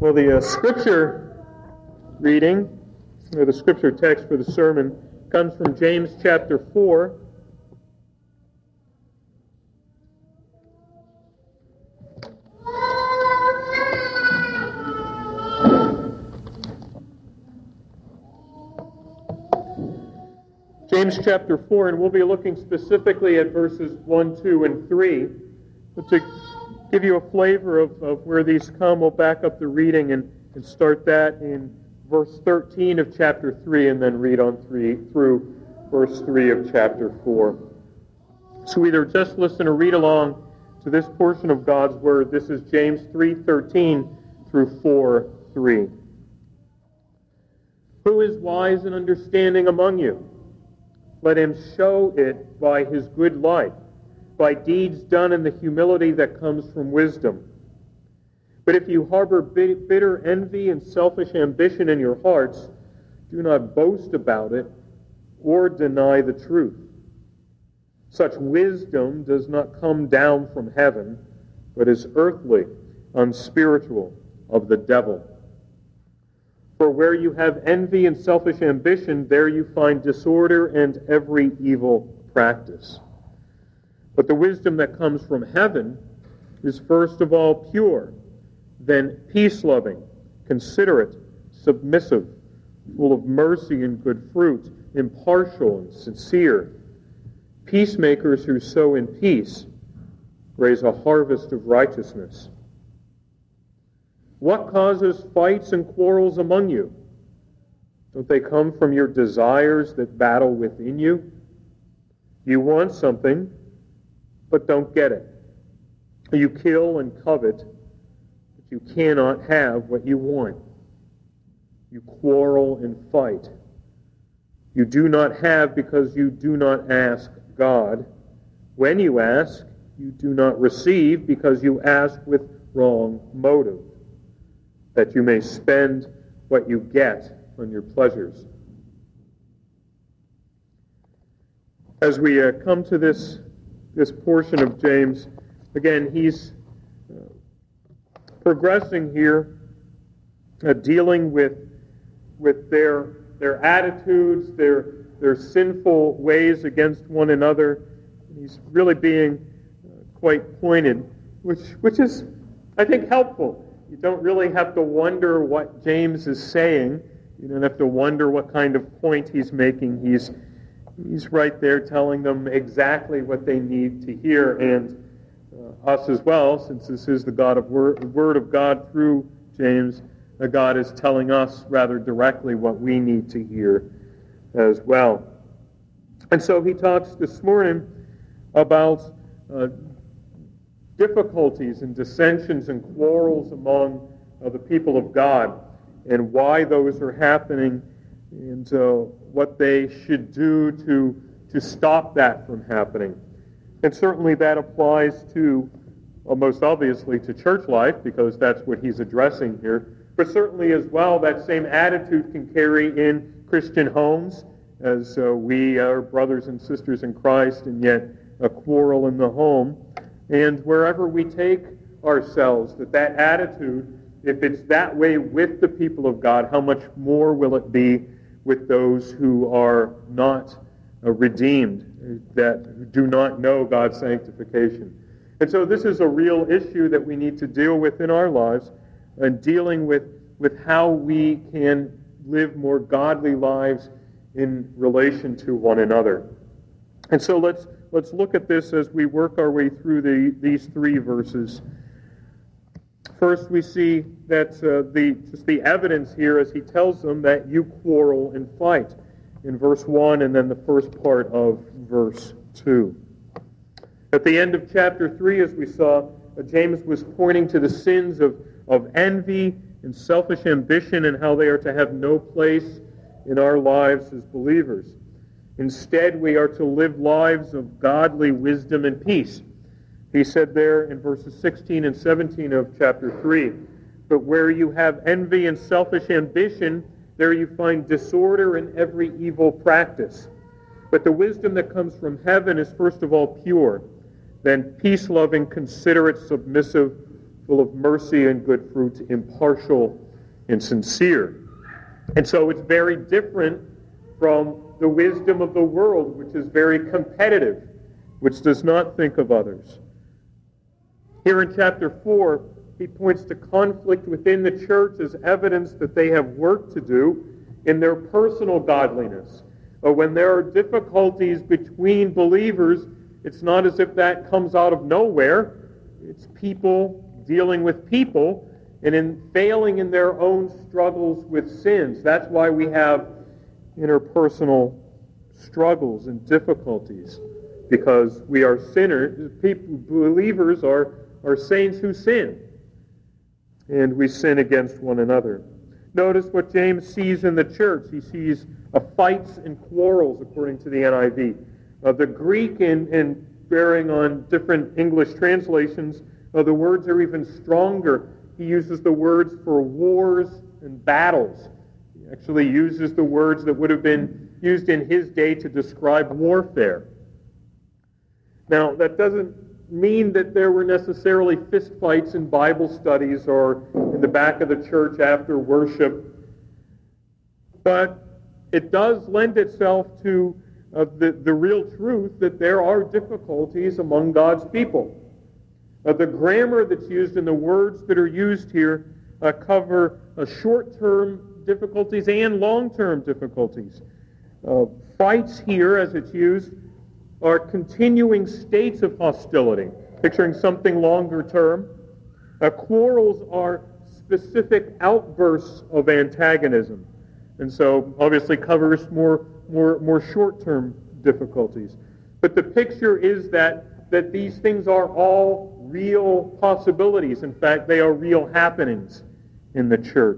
Well, the scripture reading, or the scripture text for the sermon, comes from James chapter 4. James chapter 4, and we'll be looking specifically at verses 1, 2, and 3. But to give you a flavor of where these come, we'll back up the reading and start that in verse 13 of chapter 3, and then read on through verse 3 of chapter 4. So either just listen or read along to this portion of God's Word. This is James 3:13 through 4:3. Who is wise and understanding among you? Let him show it by his good life, by deeds done in the humility that comes from wisdom. But if you harbor bitter envy and selfish ambition in your hearts, do not boast about it or deny the truth. Such wisdom does not come down from heaven, but is earthly, unspiritual, of the devil. For where you have envy and selfish ambition, there you find disorder and every evil practice. But the wisdom that comes from heaven is first of all pure, then peace-loving, considerate, submissive, full of mercy and good fruit, impartial and sincere. Peacemakers who sow in peace raise a harvest of righteousness. What causes fights and quarrels among you? Don't they come from your desires that battle within you? You want something, but don't get it. You kill and covet, but you cannot have what you want. You quarrel and fight. You do not have because you do not ask God. When you ask, you do not receive because you ask with wrong motive, that you may spend what you get on your pleasures. As we come to this portion of James, again, he's progressing here, dealing with their attitudes, their sinful ways against one another. He's really being quite pointed, which is, I think, helpful. You don't really have to wonder what James is saying. You don't have to wonder what kind of point he's making. He's right there telling them exactly what they need to hear, and us as well, since this is the Word of God through James. God is telling us rather directly what we need to hear as well. And so he talks this morning about difficulties and dissensions and quarrels among the people of God, and why those are happening, and what they should do to stop that from happening. And certainly that applies to, most obviously, to church life, because that's what he's addressing here. But certainly as well, that same attitude can carry in Christian homes, as we are brothers and sisters in Christ, and yet a quarrel in the home. And wherever we take ourselves, that attitude, if it's that way with the people of God, how much more will it be with those who are not redeemed, that do not know God's sanctification. And so this is a real issue that we need to deal with in our lives, and dealing with how we can live more godly lives in relation to one another. And so let's look at this as we work our way through these three verses. First, we see that the evidence here as he tells them that you quarrel and fight in verse 1 and then the first part of verse 2. At the end of chapter 3, as we saw, James was pointing to the sins of envy and selfish ambition and how they are to have no place in our lives as believers. Instead, we are to live lives of godly wisdom and peace. He said there in verses 16 and 17 of chapter 3, but where you have envy and selfish ambition, there you find disorder and every evil practice. But the wisdom that comes from heaven is first of all pure, then peace-loving, considerate, submissive, full of mercy and good fruit, impartial and sincere. And so it's very different from the wisdom of the world, which is very competitive, which does not think of others. Here in chapter 4, he points to conflict within the church as evidence that they have work to do in their personal godliness. But when there are difficulties between believers, it's not as if that comes out of nowhere. It's people dealing with people and in failing in their own struggles with sins. That's why we have interpersonal struggles and difficulties, because we are sinners. Believers are saints who sin, and we sin against one another. Notice what James sees in the church. He sees fights and quarrels, according to the NIV. The Greek, in bearing on different English translations, the words are even stronger. He uses the words for wars and battles. He actually uses the words that would have been used in his day to describe warfare. Now, that doesn't mean that there were necessarily fistfights in Bible studies or in the back of the church after worship, but it does lend itself to the real truth that there are difficulties among God's people. The grammar that's used and the words that are used here cover short-term difficulties and long-term difficulties. Fights here, as it's used, are continuing states of hostility, picturing something longer term. Quarrels are specific outbursts of antagonism, and so obviously covers more short-term difficulties. But the picture is that these things are all real possibilities. In fact, they are real happenings in the church.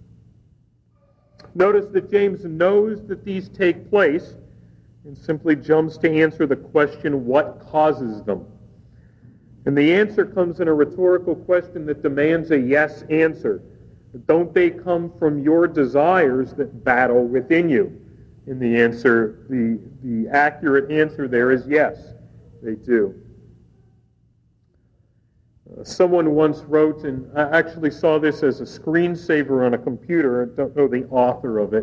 Notice that James knows that these take place and simply jumps to answer the question, what causes them? And the answer comes in a rhetorical question that demands a yes answer. Don't they come from your desires that battle within you? And the answer, the accurate answer there is yes, they do. Someone once wrote, and I actually saw this as a screensaver on a computer. I don't know the author of it.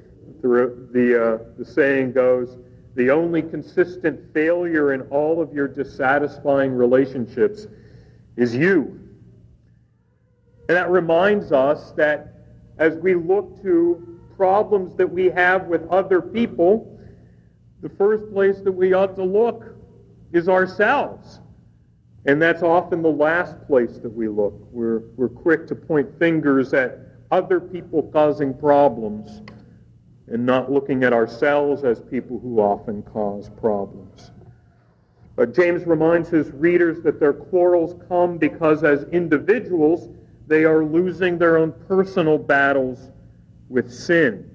The saying goes, the only consistent failure in all of your dissatisfying relationships is you. And that reminds us that as we look to problems that we have with other people, the first place that we ought to look is ourselves. And that's often the last place that we look. We're quick to point fingers at other people causing problems and not looking at ourselves as people who often cause problems. But James reminds his readers that their quarrels come because as individuals, they are losing their own personal battles with sin.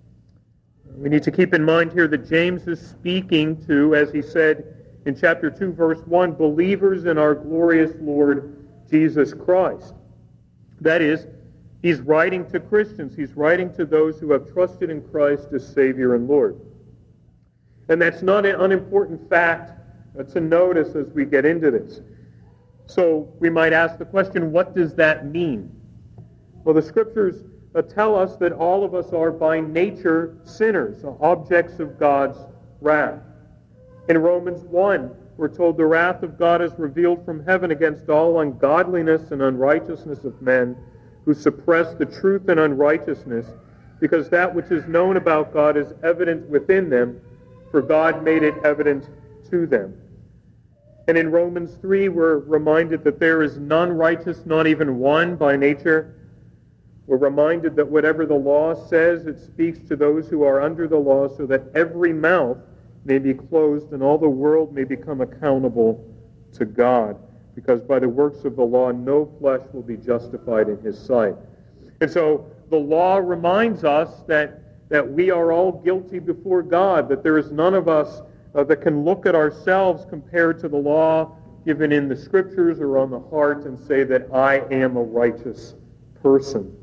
We need to keep in mind here that James is speaking to, as he said in chapter 2, verse 1, believers in our glorious Lord Jesus Christ. That is, he's writing to Christians. He's writing to those who have trusted in Christ as Savior and Lord. And that's not an unimportant fact to notice as we get into this. So we might ask the question, what does that mean? Well, the Scriptures tell us that all of us are by nature sinners, objects of God's wrath. In Romans 1, we're told the wrath of God is revealed from heaven against all ungodliness and unrighteousness of men who suppress the truth and unrighteousness, because that which is known about God is evident within them, for God made it evident to them. And in Romans 3, we're reminded that there is none righteous, not even one by nature. We're reminded that whatever the law says, it speaks to those who are under the law, so that every mouth may be closed and all the world may become accountable to God. Because by the works of the law, no flesh will be justified in his sight. And so the law reminds us that we are all guilty before God, that there is none of us that can look at ourselves compared to the law given in the Scriptures or on the heart and say that I am a righteous person.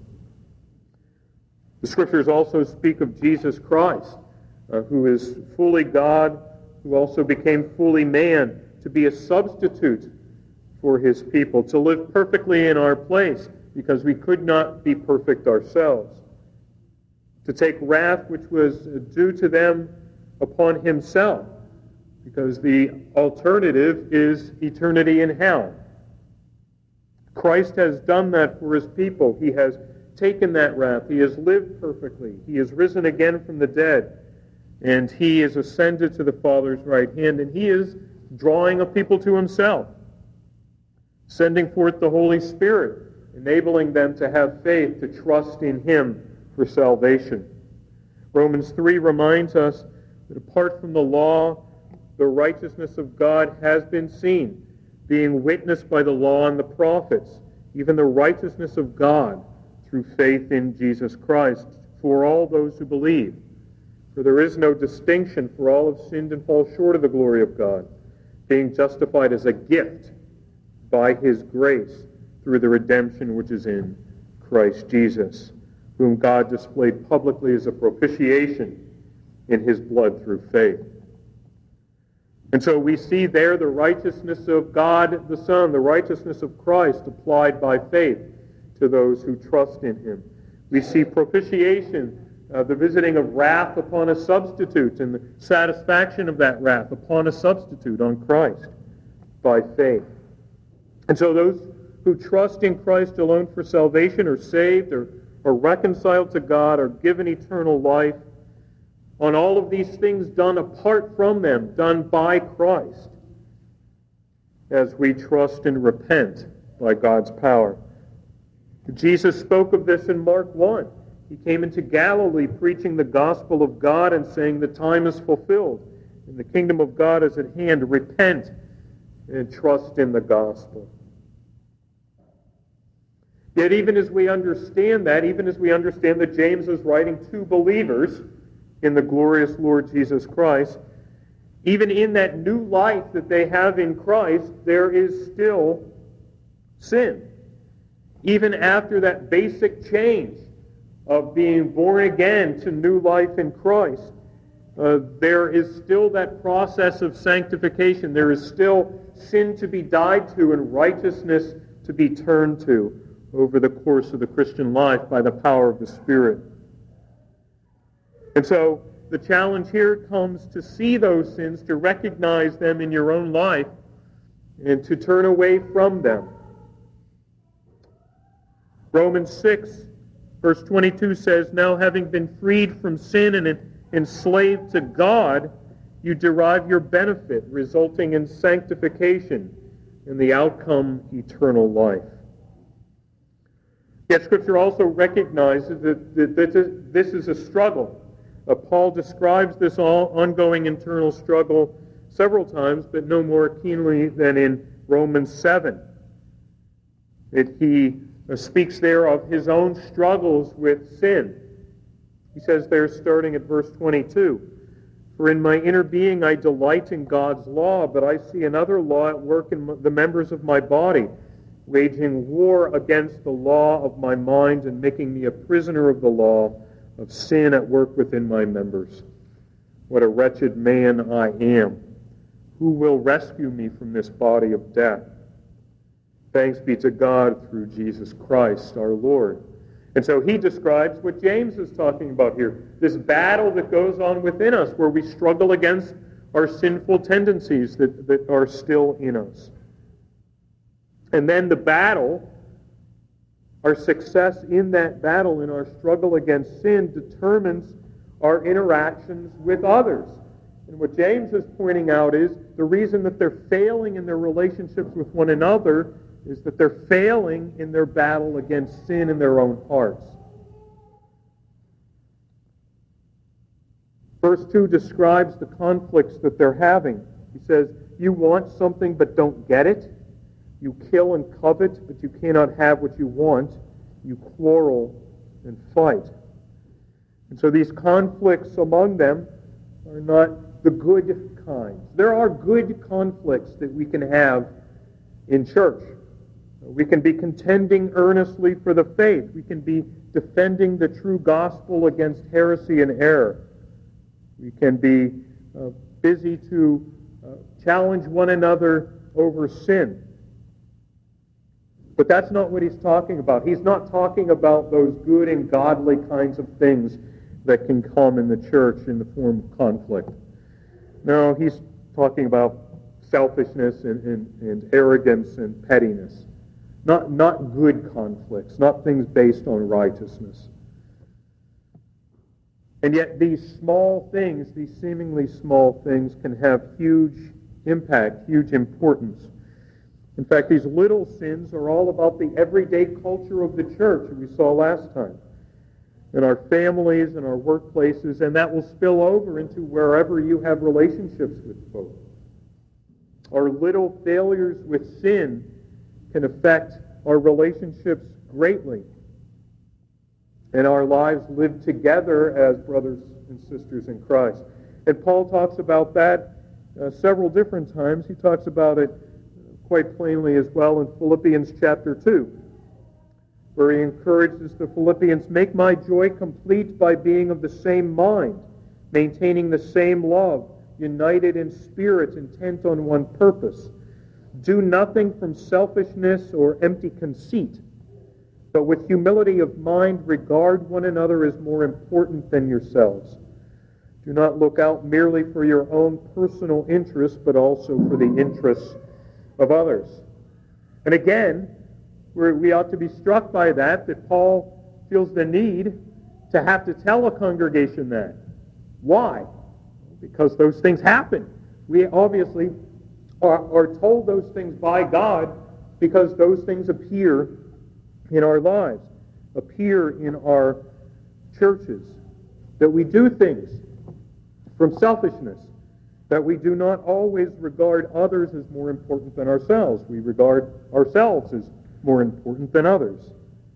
The Scriptures also speak of Jesus Christ, who is fully God, who also became fully man, to be a substitute for his people, to live perfectly in our place because we could not be perfect ourselves, to take wrath which was due to them upon himself, because the alternative is eternity in hell. Christ has done that for his people. He has taken that wrath. He has lived perfectly. He has risen again from the dead, and he is ascended to the Father's right hand, and he is drawing a people to himself, sending forth the Holy Spirit, enabling them to have faith, to trust in him for salvation. Romans 3 reminds us that apart from the law, the righteousness of God has been seen, being witnessed by the law and the prophets, even the righteousness of God through faith in Jesus Christ for all those who believe. For there is no distinction, for all have sinned and fall short of the glory of God, being justified as a gift by his grace through the redemption which is in Christ Jesus, whom God displayed publicly as a propitiation in his blood through faith. And so we see there the righteousness of God the Son, the righteousness of Christ applied by faith to those who trust in him. We see propitiation, the visiting of wrath upon a substitute, and the satisfaction of that wrath upon a substitute, on Christ, by faith. And so those who trust in Christ alone for salvation are saved, or reconciled to God, or given eternal life, on all of these things done apart from them, done by Christ, as we trust and repent by God's power. Jesus spoke of this in Mark 1. He came into Galilee preaching the gospel of God and saying, the time is fulfilled, and the kingdom of God is at hand. Repent and trust in the gospel. Yet even as we understand that, even as we understand that James is writing to believers in the glorious Lord Jesus Christ, even in that new life that they have in Christ, there is still sin. Even after that basic change of being born again to new life in Christ, there is still that process of sanctification. There is still sin to be died to and righteousness to be turned to over the course of the Christian life by the power of the Spirit. And so the challenge here comes to see those sins, to recognize them in your own life, and to turn away from them. Romans 6, verse 22 says, now having been freed from sin and enslaved to God, you derive your benefit, resulting in sanctification and the outcome eternal life. Yet Scripture also recognizes that this is a struggle. Paul describes this ongoing internal struggle several times, but no more keenly than in Romans 7. He speaks there of his own struggles with sin. He says there, starting at verse 22, for in my inner being I delight in God's law, but I see another law at work in the members of my body, waging war against the law of my mind and making me a prisoner of the law of sin at work within my members. What a wretched man I am. Who will rescue me from this body of death? Thanks be to God through Jesus Christ our Lord. And so he describes what James is talking about here, this battle that goes on within us where we struggle against our sinful tendencies that are still in us. And then the battle, our success in that battle, in our struggle against sin, determines our interactions with others. And what James is pointing out is the reason that they're failing in their relationships with one another is that they're failing in their battle against sin in their own hearts. Verse 2 describes the conflicts that they're having. He says, you want something but don't get it. You kill and covet, but you cannot have what you want. You quarrel and fight. And so these conflicts among them are not the good kinds. There are good conflicts that we can have in church. We can be contending earnestly for the faith. We can be defending the true gospel against heresy and error. We can be busy to challenge one another over sin. But that's not what he's talking about. He's not talking about those good and godly kinds of things that can come in the church in the form of conflict. No, he's talking about selfishness and arrogance and pettiness. Not good conflicts, not things based on righteousness. And yet these small things, these seemingly small things, can have huge impact, huge importance. In fact, these little sins are all about the everyday culture of the church that we saw last time. In our families, in our workplaces, and that will spill over into wherever you have relationships with folks. Our little failures with sin can affect our relationships greatly. And our lives lived together as brothers and sisters in Christ. And Paul talks about that several different times. He talks about it quite plainly as well in Philippians chapter 2, where he encourages the Philippians, "Make my joy complete by being of the same mind, maintaining the same love, united in spirit, intent on one purpose. Do nothing from selfishness or empty conceit, but with humility of mind regard one another as more important than yourselves. Do not look out merely for your own personal interests, but also for the interests of others." And again, we ought to be struck by that Paul feels the need to have to tell a congregation that. Why? Because those things happen. We obviously are told those things by God because those things appear in our lives, appear in our churches, that we do things from selfishness, that we do not always regard others as more important than ourselves. We regard ourselves as more important than others.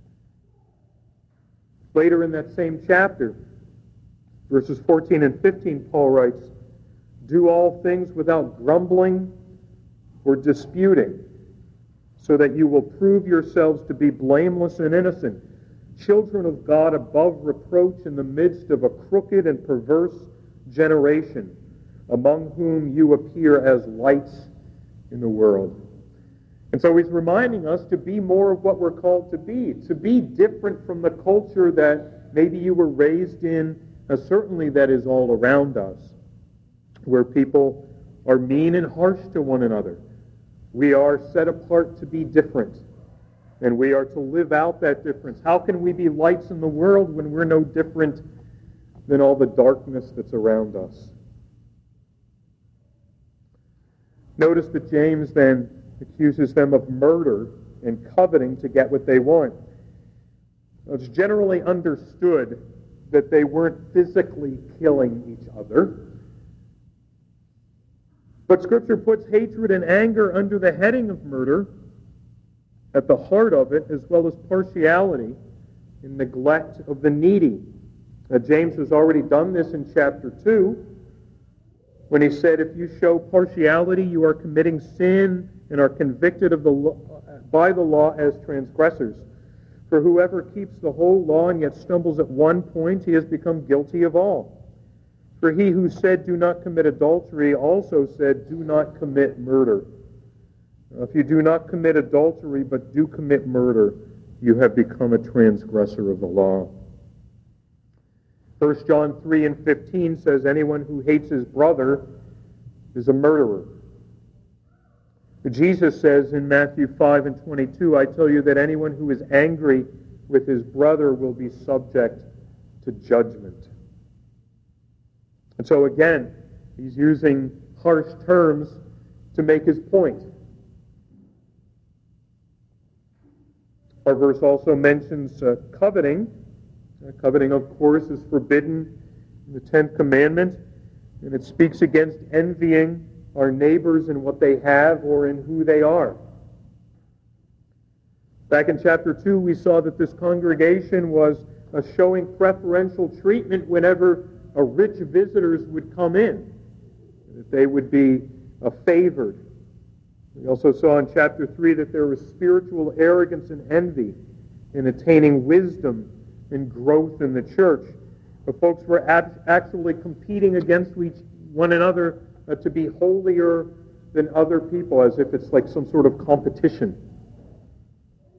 Later in that same chapter, verses 14 and 15, Paul writes, "Do all things without grumbling or disputing, so that you will prove yourselves to be blameless and innocent, children of God above reproach in the midst of a crooked and perverse generation, among whom you appear as lights in the world." And so he's reminding us to be more of what we're called to be different from the culture that maybe you were raised in, certainly that is all around us, where people are mean and harsh to one another. We are set apart to be different, and we are to live out that difference. How can we be lights in the world when we're no different than all the darkness that's around us? Notice that James then accuses them of murder and coveting to get what they want. It's generally understood that they weren't physically killing each other. But Scripture puts hatred and anger under the heading of murder at the heart of it, as well as partiality and neglect of the needy. James has already done this in chapter 2, when he said, "If you show partiality, you are committing sin and are convicted by the law as transgressors. For whoever keeps the whole law and yet stumbles at one point, he has become guilty of all. For he who said, 'Do not commit adultery,' also said, 'Do not commit murder.' If you do not commit adultery, but do commit murder, you have become a transgressor of the law." 1 John 3 and 15 says, "Anyone who hates his brother is a murderer." Jesus says in Matthew 5 and 22, "I tell you that anyone who is angry with his brother will be subject to judgment." And so again, he's using harsh terms to make his point. Our verse also mentions coveting. Coveting, of course, is forbidden in the 10th commandment, and it speaks against envying our neighbors in what they have or in who they are. Back in chapter 2, we saw that this congregation was showing preferential treatment whenever rich visitors would come in, that they would be favored. We also saw in chapter 3 that there was spiritual arrogance and envy in attaining wisdom and growth in the church. But folks were actually competing against one another to be holier than other people, as if it's like some sort of competition.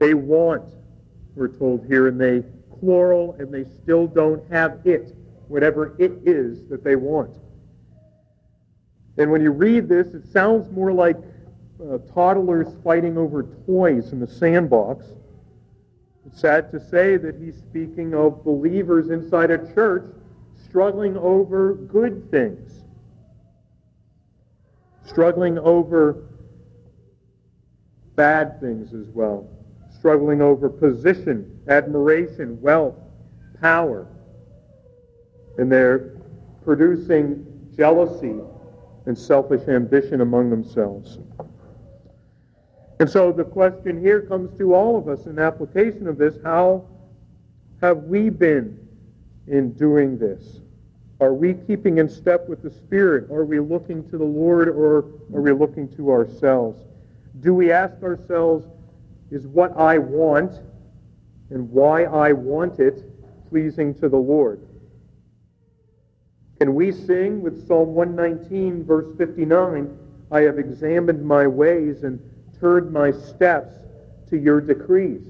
They want, we're told here, and they quarrel, and they still don't have it, whatever it is that they want. And when you read this, it sounds more like toddlers fighting over toys in the sandbox. It's sad to say that he's speaking of believers inside a church struggling over good things, struggling over bad things as well, struggling over position, admiration, wealth, power. And they're producing jealousy and selfish ambition among themselves. And so the question here comes to all of us in application of this: how have we been in doing this? Are we keeping in step with the Spirit? Are we looking to the Lord, or are we looking to ourselves? Do we ask ourselves, is what I want and why I want it pleasing to the Lord? Can we sing with Psalm 119, verse 59, I have examined my ways and turned my steps to your decrees?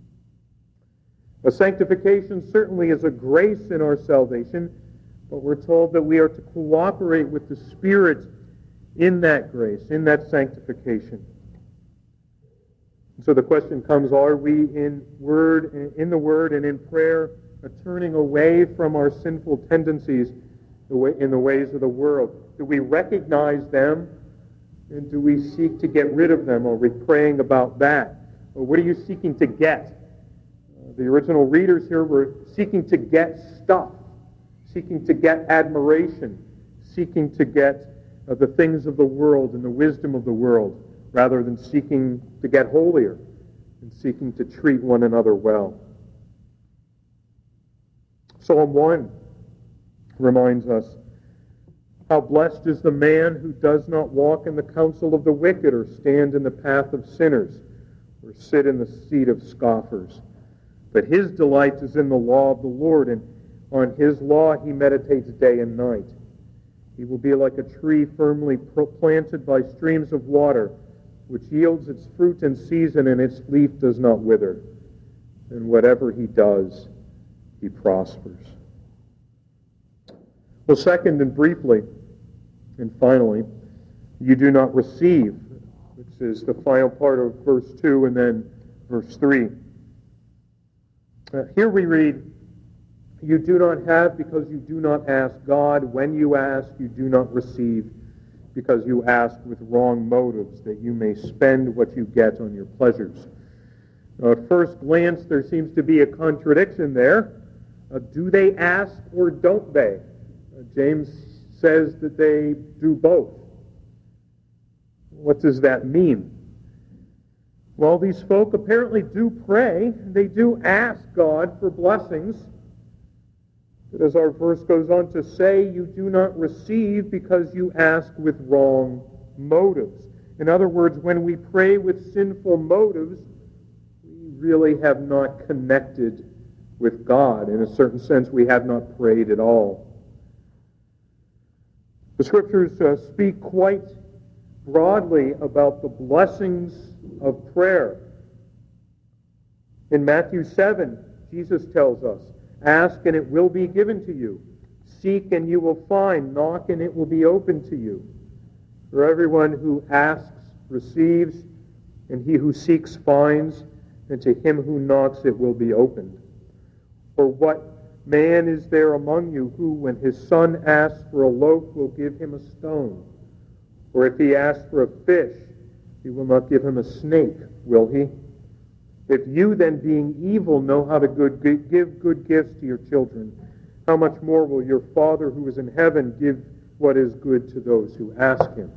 A sanctification certainly is a grace in our salvation, but we're told that we are to cooperate with the Spirit in that grace, in that sanctification. So the question comes, are we in the Word and in prayer turning away from our sinful tendencies in the ways of the world? Do we recognize them, and do we seek to get rid of them? Are we praying about that? Or what are you seeking to get? The original readers here were seeking to get stuff, seeking to get admiration, seeking to get the things of the world and the wisdom of the world, rather than seeking to get holier and seeking to treat one another well. Psalm 1 reminds us, how blessed is the man who does not walk in the counsel of the wicked, or stand in the path of sinners, or sit in the seat of scoffers. But his delight is in the law of the Lord, and on his law he meditates day and night. He will be like a tree firmly planted by streams of water, which yields its fruit in season, and its leaf does not wither. And whatever he does, he prospers. Well, second and briefly, and finally, you do not receive, which is the final part of verse 2 and then verse 3. Here we read, you do not have because you do not ask God. When you ask, you do not receive because you ask with wrong motives, that you may spend what you get on your pleasures. Now, at first glance, there seems to be a contradiction there. Do they ask or don't they? James says that they do both. What does that mean? Well, these folk apparently do pray. They do ask God for blessings. But as our verse goes on to say, you do not receive because you ask with wrong motives. In other words, when we pray with sinful motives, we really have not connected with God. In a certain sense, we have not prayed at all. The Scriptures speak quite broadly about the blessings of prayer. In Matthew 7, Jesus tells us, ask and it will be given to you. Seek and you will find. Knock and it will be opened to you. For everyone who asks receives, and he who seeks finds, and to him who knocks it will be opened. For what man is there among you who, when his son asks for a loaf, will give him a stone? Or if he asks for a fish, he will not give him a snake, will he? If you then, being evil, know how to give good gifts to your children, how much more will your Father who is in heaven give what is good to those who ask him?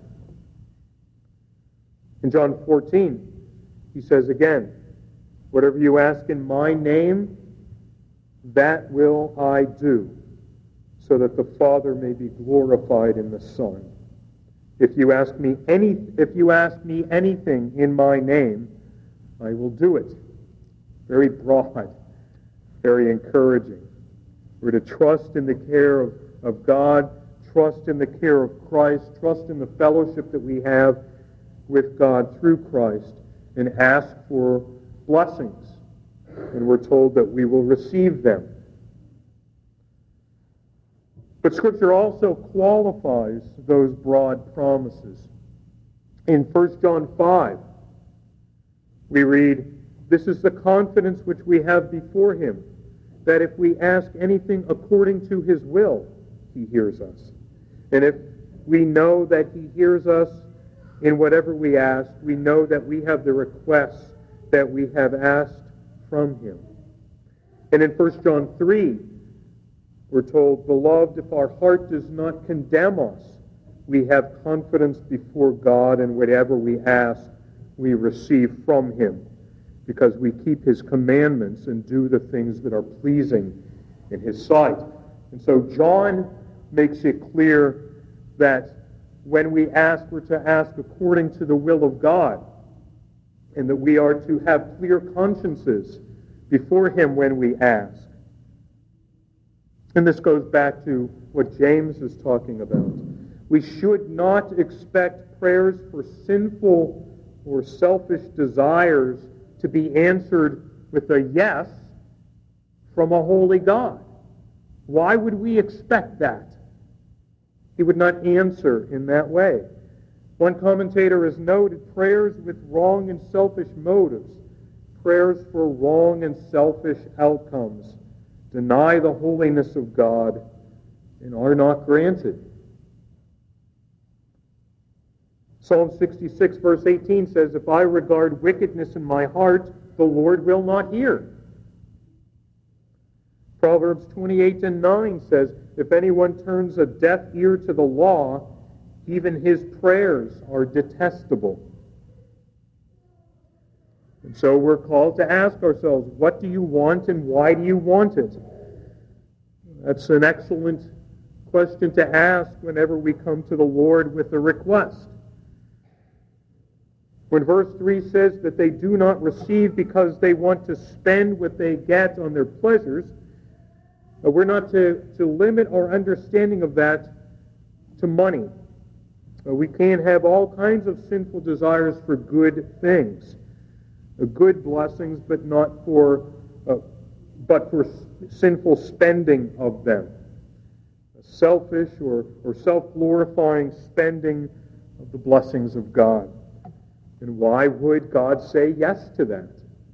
In John 14, he says again, whatever you ask in my name, that will I do, so that the Father may be glorified in the Son. If you ask me anything in my name, I will do it. Very broad, very encouraging. We're to trust in the care of God, trust in the care of Christ, trust in the fellowship that we have with God through Christ, and ask for blessings, and we're told that we will receive them. But Scripture also qualifies those broad promises. In 1 John 5, we read, "This is the confidence which we have before him, that if we ask anything according to his will, he hears us. And if we know that he hears us in whatever we ask, we know that we have the requests that we have asked from him." And in 1 John 3, we're told, "Beloved, if our heart does not condemn us, we have confidence before God, and whatever we ask, we receive from him, because we keep his commandments and do the things that are pleasing in his sight." And so John makes it clear that when we ask, we're to ask according to the will of God, and that we are to have clear consciences before him when we ask. And this goes back to what James is talking about. We should not expect prayers for sinful or selfish desires to be answered with a yes from a holy God. Why would we expect that? He would not answer in that way. One commentator has noted prayers with wrong and selfish motives, prayers for wrong and selfish outcomes, deny the holiness of God and are not granted. Psalm 66 verse 18 says, "If I regard wickedness in my heart, the Lord will not hear." Proverbs 28:9 says, "If anyone turns a deaf ear to the law, even his prayers are detestable." And so we're called to ask ourselves, what do you want and why do you want it? That's an excellent question to ask whenever we come to the Lord with a request. When verse 3 says that they do not receive because they want to spend what they get on their pleasures, we're not to limit our understanding of that to money. We can have all kinds of sinful desires for good things, good blessings, but not for sinful spending of them, selfish or self-glorifying spending of the blessings of God. And why would God say yes to that?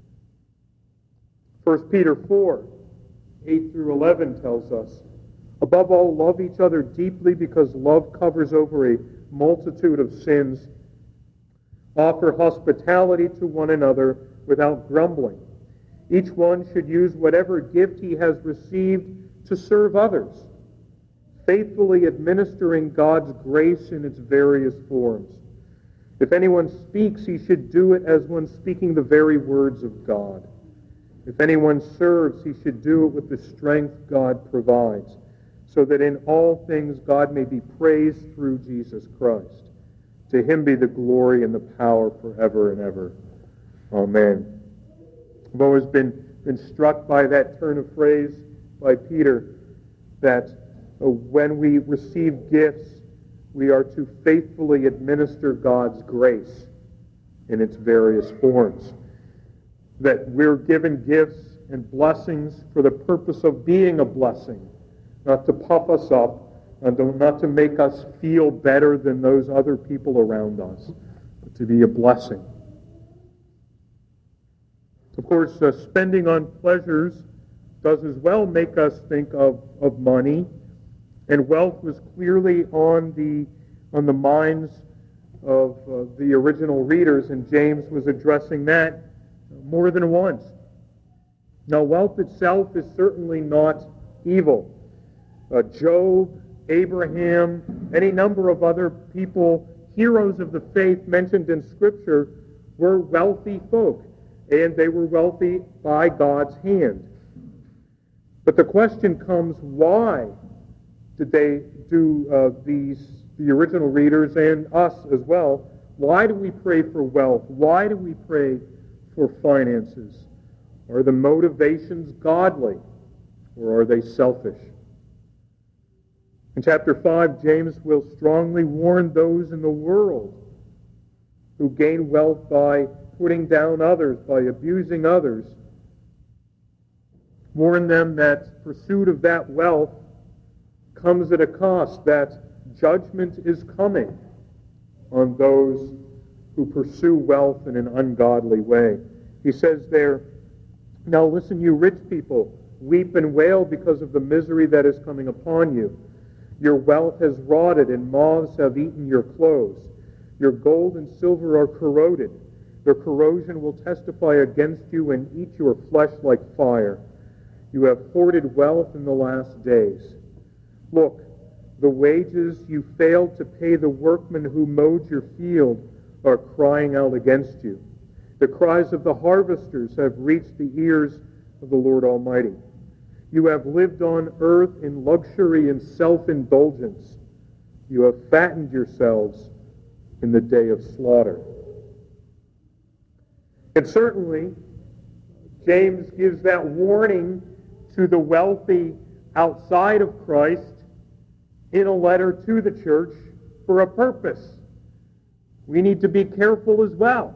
1 Peter 4, 8 through 11 tells us, "Above all, love each other deeply, because love covers over a multitude of sins. Offer hospitality to one another without grumbling. Each one should use whatever gift he has received to serve others, faithfully administering God's grace in its various forms. If anyone speaks, he should do it as one speaking the very words of God. If anyone serves, he should do it with the strength God provides, so that in all things God may be praised through Jesus Christ. To him be the glory and the power forever and ever. Amen." I've always been struck by that turn of phrase by Peter, that when we receive gifts, we are to faithfully administer God's grace in its various forms. That we're given gifts and blessings for the purpose of being a blessing, not to puff us up, and not to make us feel better than those other people around us, but to be a blessing. Of course, spending on pleasures does as well make us think of money, and wealth was clearly on the minds of the original readers, and James was addressing that more than once. Now, wealth itself is certainly not evil. Job, Abraham, any number of other people, heroes of the faith mentioned in Scripture, were wealthy folk, and they were wealthy by God's hand. But the question comes, why did they do the original readers and us as well, why do we pray for wealth? Why do we pray for finances? Are the motivations godly, or are they selfish? In chapter 5, James will strongly warn those in the world who gain wealth by putting down others, by abusing others. Warn them that pursuit of that wealth comes at a cost, that judgment is coming on those who pursue wealth in an ungodly way. He says there, now listen, you rich people, weep and wail because of the misery that is coming upon you. Your wealth has rotted, and moths have eaten your clothes. Your gold and silver are corroded. Their corrosion will testify against you and eat your flesh like fire. You have hoarded wealth in the last days. Look, the wages you failed to pay the workmen who mowed your field are crying out against you. The cries of the harvesters have reached the ears of the Lord Almighty. You have lived on earth in luxury and self-indulgence. You have fattened yourselves in the day of slaughter. And certainly, James gives that warning to the wealthy outside of Christ in a letter to the church for a purpose. We need to be careful as well.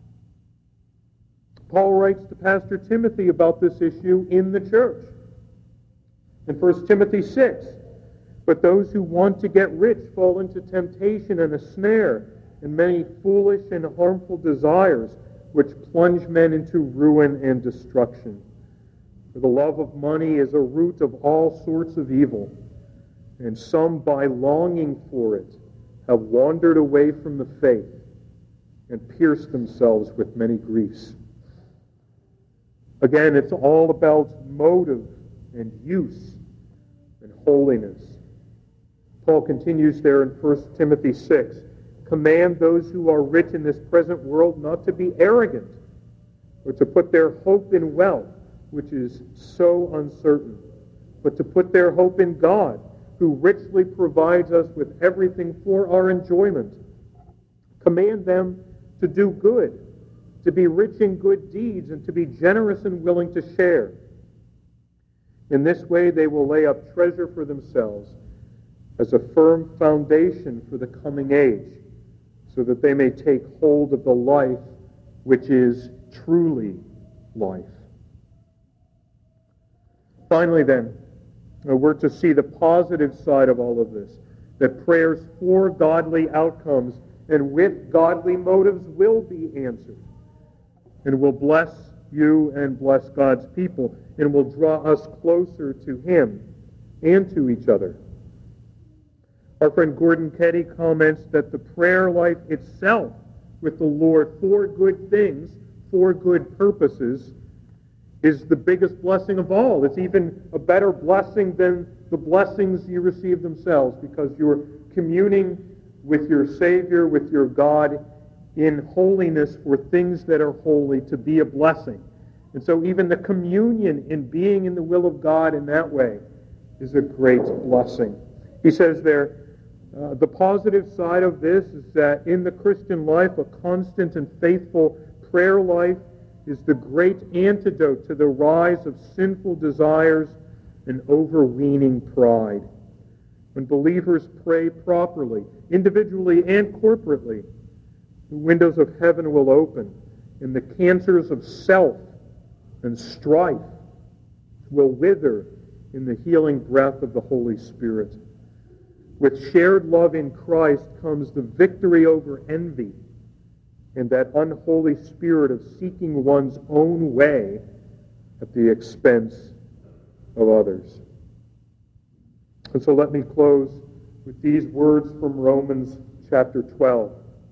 Paul writes to Pastor Timothy about this issue in the church. In 1 Timothy 6, but those who want to get rich fall into temptation and a snare, and many foolish and harmful desires, which plunge men into ruin and destruction. For the love of money is a root of all sorts of evil, and some, by longing for it, have wandered away from the faith and pierced themselves with many griefs. Again, it's all about motive and use and holiness. Paul continues there in 1 Timothy 6, command those who are rich in this present world not to be arrogant, or to put their hope in wealth, which is so uncertain, but to put their hope in God, who richly provides us with everything for our enjoyment. Command them to do good, to be rich in good deeds, and to be generous and willing to share. In this way they will lay up treasure for themselves as a firm foundation for the coming age, so that they may take hold of the life which is truly life. Finally then, we're to see the positive side of all of this, that prayers for godly outcomes and with godly motives will be answered, and will bless you and bless God's people, and will draw us closer to Him and to each other. Our friend Gordon Kenny comments that the prayer life itself with the Lord for good things, for good purposes, is the biggest blessing of all. It's even a better blessing than the blessings you receive themselves, because you're communing with your Savior, with your God, in holiness for things that are holy to be a blessing. And so even the communion in being in the will of God in that way is a great blessing. He says there, the positive side of this is that in the Christian life, a constant and faithful prayer life is the great antidote to the rise of sinful desires and overweening pride. When believers pray properly, individually and corporately, the windows of heaven will open, and the cancers of self and strife will wither in the healing breath of the Holy Spirit. With shared love in Christ comes the victory over envy and that unholy spirit of seeking one's own way at the expense of others. And so let me close with these words from Romans chapter 12.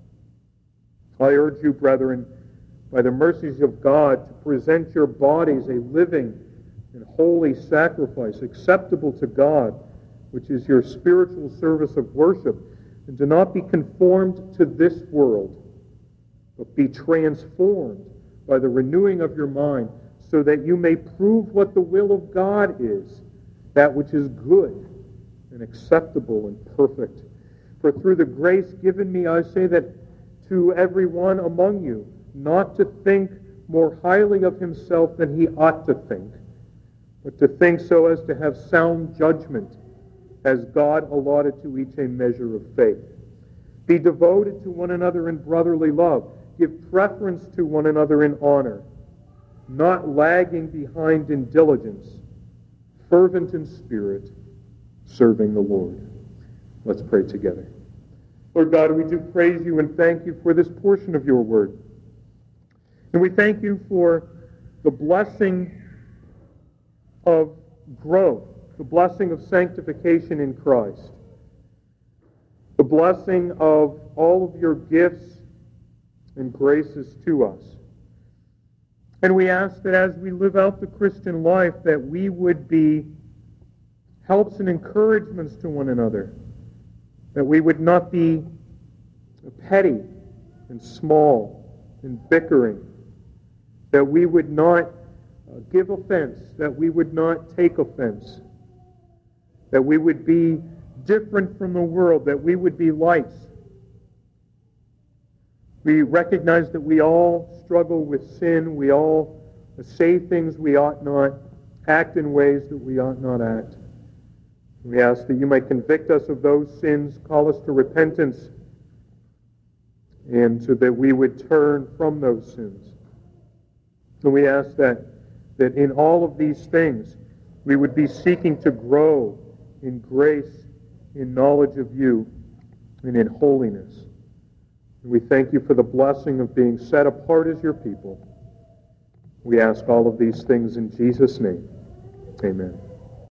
I urge you, brethren, by the mercies of God, to present your bodies a living and holy sacrifice, acceptable to God, which is your spiritual service of worship. And do not be conformed to this world, but be transformed by the renewing of your mind, so that you may prove what the will of God is, that which is good and acceptable and perfect. For through the grace given me, I say that to every one among you, not to think more highly of himself than he ought to think, but to think so as to have sound judgment, as God allotted to each a measure of faith. Be devoted to one another in brotherly love. give preference to one another in honor, not lagging behind in diligence, fervent in spirit, serving the Lord. Let's pray together. Lord God, we do praise you and thank you for this portion of your word. And we thank you for the blessing of growth, the blessing of sanctification in Christ, the blessing of all of your gifts and graces to us. And we ask that as we live out the Christian life, that we would be helps and encouragements to one another, that we would not be petty and small and bickering, that we would not give offense, that we would not take offense, that we would be different from the world, that we would be lights. We recognize that we all struggle with sin. We all say things we ought not, act in ways that we ought not act. We ask that you might convict us of those sins, call us to repentance, and so that we would turn from those sins. And we ask that in all of these things, we would be seeking to grow in grace, in knowledge of you, and in holiness. And we thank you for the blessing of being set apart as your people. We ask all of these things in Jesus' name. Amen.